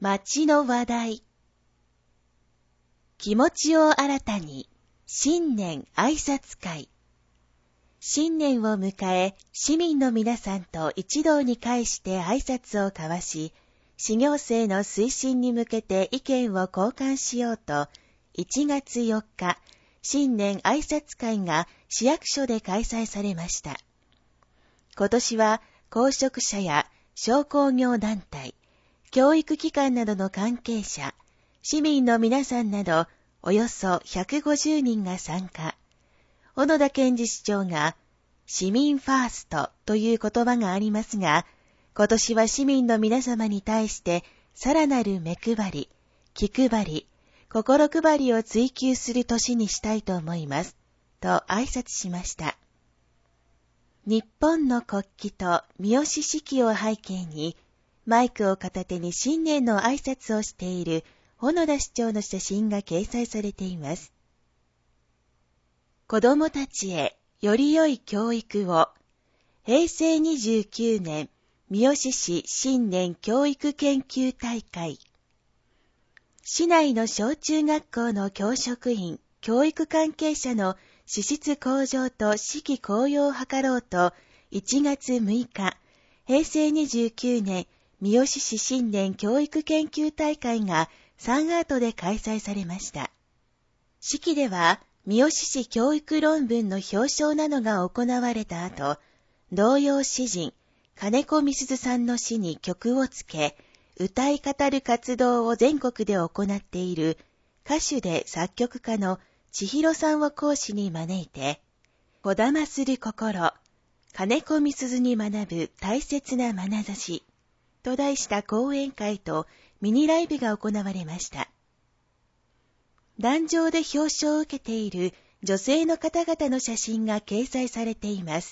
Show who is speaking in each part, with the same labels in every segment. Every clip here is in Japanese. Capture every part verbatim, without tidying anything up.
Speaker 1: 街の話題。気持ちを新たに、新年挨拶会。新年を迎え、市民の皆さんと一堂に会して挨拶を交わし、市行政の推進に向けて意見を交換しようと、いちがつよっか、新年挨拶会が市役所で開催されました。今年は公職者や商工業団体、教育機関などの関係者、市民の皆さんなどおよそひゃくごじゅうにんが参加。小野田健二市長が市民ファーストという言葉がありますが、今年は市民の皆様に対してさらなる目配り、気配り、心配りを追求する年にしたいと思います、と挨拶しました。日本の国旗と三好四季を背景に、マイクを片手に新年の挨拶をしている小野田市長の写真が掲載されています。子供たちへより良い教育を、へいせいにじゅうきゅうねん三好市新年教育研究大会。市内の小中学校の教職員、教育関係者の資質向上と士気高揚を図ろうと、いちがつむいか、へいせいにじゅうきゅうねん三好市新年教育研究大会がサンアートで開催されました。式では、三好市教育論文の表彰などが行われた後、童謡詩人、金子みすずさんの詩に曲をつけ、歌い語る活動を全国で行っている歌手で作曲家の千尋さんを講師に招いて、こだまする心、金子みすずに学ぶ大切な眼差しと題した講演会とミニライブが行われました。壇上で表彰を受けている女性の方々の写真が掲載されています。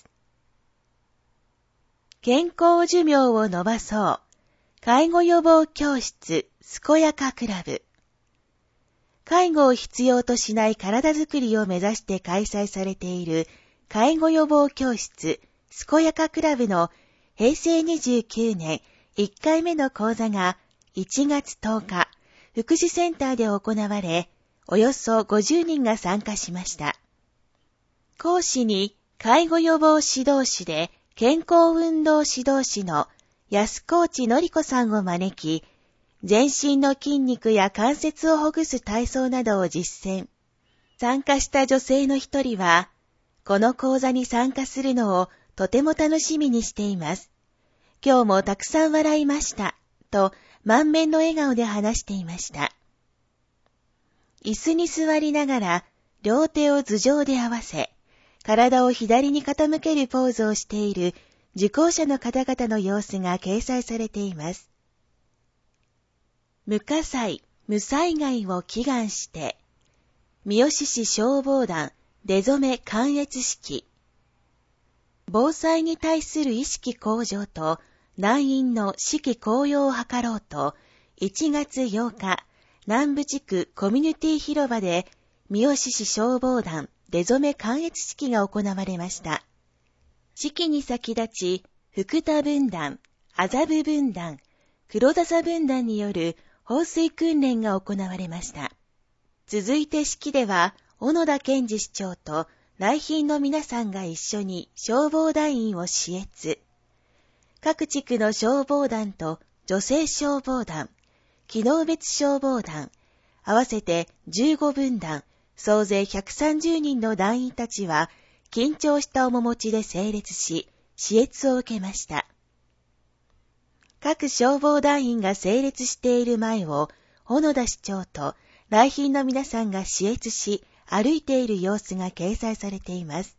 Speaker 1: 健康寿命を延ばそう。介護予防教室、健やかクラブ。介護を必要としない体づくりを目指して開催されている介護予防教室、健やかクラブのへいせいにじゅうきゅうねんいっかいめの講座がいちがつとおか、福祉センターで行われ、およそごじゅうにんが参加しました。講師に介護予防指導士で健康運動指導士の安河内のり子さんを招き、全身の筋肉や関節をほぐす体操などを実践。参加した女性の一人は、この講座に参加するのをとても楽しみにしています。今日もたくさん笑いました、と満面の笑顔で話していました。椅子に座りながら、両手を頭上で合わせ、体を左に傾けるポーズをしている受講者の方々の様子が掲載されています。無火災、無災害を祈願して、三好市消防団出初め観閲式。防災に対する意識向上と団員の士気高揚を図ろうと、いちがつようか、南部地区コミュニティ広場で三好市消防団出初め観閲式が行われました。式に先立ち、福田分団、麻布分団、黒笹分団による放水訓練が行われました。続いて式では、小野田健二市長と来賓の皆さんが一緒に消防団員を視閲。各地区の消防団と女性消防団、機能別消防団、合わせてじゅうごぶんだん、総勢ひゃくさんじゅうにんの団員たちは、緊張した面持ちで整列し、視閲を受けました。各消防団員が整列している前を、小野田市長と来賓の皆さんが視閲し、歩いている様子が掲載されています。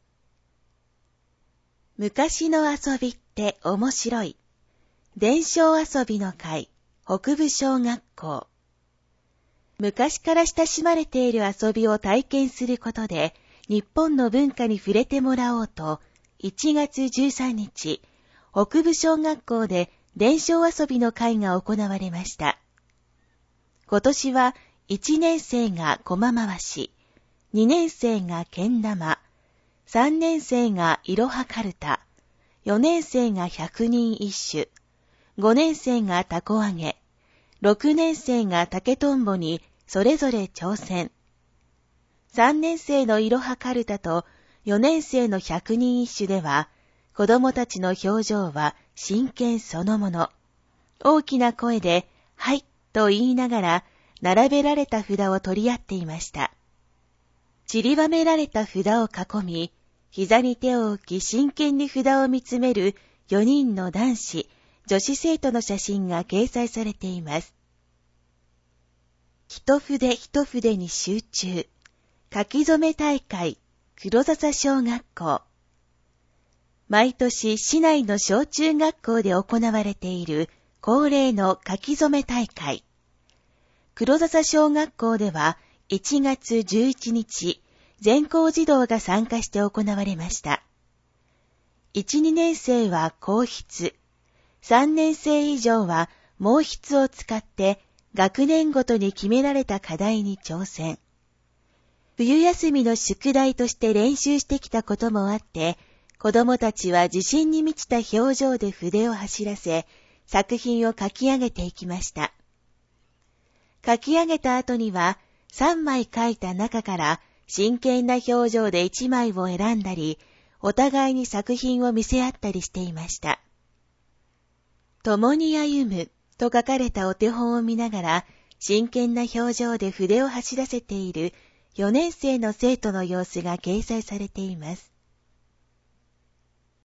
Speaker 1: 昔の遊びって面白い。伝承遊びの会、北部小学校。昔から親しまれている遊びを体験することで、日本の文化に触れてもらおうと、いちがつじゅうさんにち、北部小学校で伝承遊びの会が行われました。今年はいちねんせいが駒回し、にねんせいがけん玉、さんねんせいがいろはかるた、よねんせいが百人一首、ごねんせいがたこ揚げ、 ろくねん生が竹とんぼにそれぞれ挑戦。さんねん生のいろはかるたとよねん生の百人一首では、子供たちの表情は真剣そのもの。大きな声で、はいと言いながら、並べられた札を取り合っていました。散りばめられた札を囲み、膝に手を置き真剣に札を見つめるよにんの男子、女子生徒の写真が掲載されています。一筆一筆に集中。書き初め大会、黒笹小学校。毎年市内の小中学校で行われている恒例の書き初め大会。黒笹小学校ではいちがつじゅういちにち、全校児童が参加して行われました。いち、にねん生は硬筆、さんねん生以上は毛筆を使って学年ごとに決められた課題に挑戦。冬休みの宿題として練習してきたこともあって、子供たちは自信に満ちた表情で筆を走らせ、作品を書き上げていきました。書き上げた後には、さんまい書いた中から真剣な表情でいちまいを選んだり、お互いに作品を見せ合ったりしていました。共に歩むと書かれたお手本を見ながら、真剣な表情で筆を走らせているよねん生の生徒の様子が掲載されています。